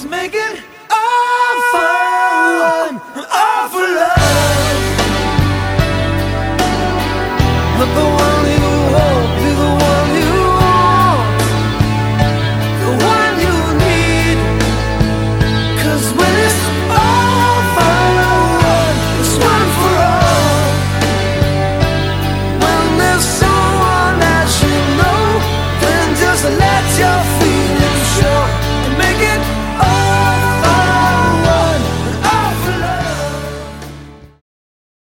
make it all for love. Let the world